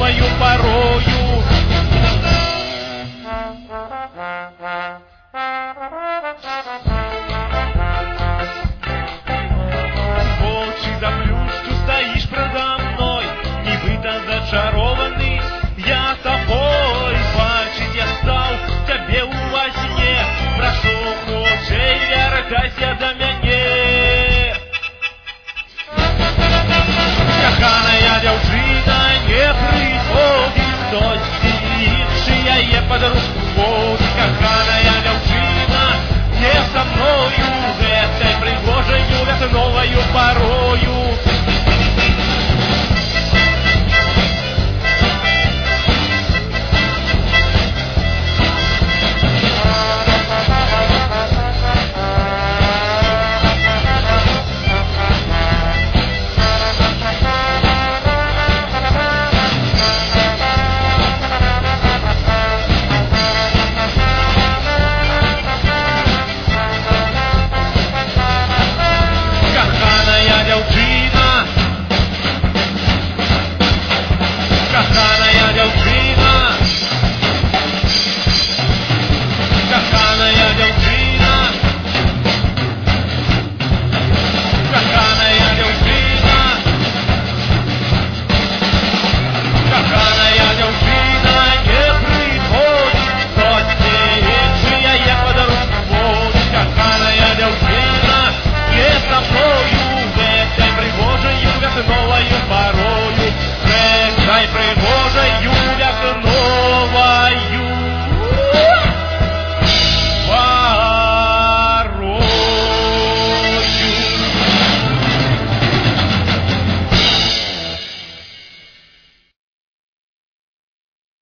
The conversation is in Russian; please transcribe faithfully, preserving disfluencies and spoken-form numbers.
новою порою. В очі заплющу, стоишь предо мной, нібито зачарованный я тобой. Бачить я стал тебе у во сне, прошу, хоче, вертайся до мяне. Коханая дзяўчына, не прыходзіць досі, іншая е подружку водзіць. Коханая дзяўчына, не со мною, гэтай прыгожаю весновою порою.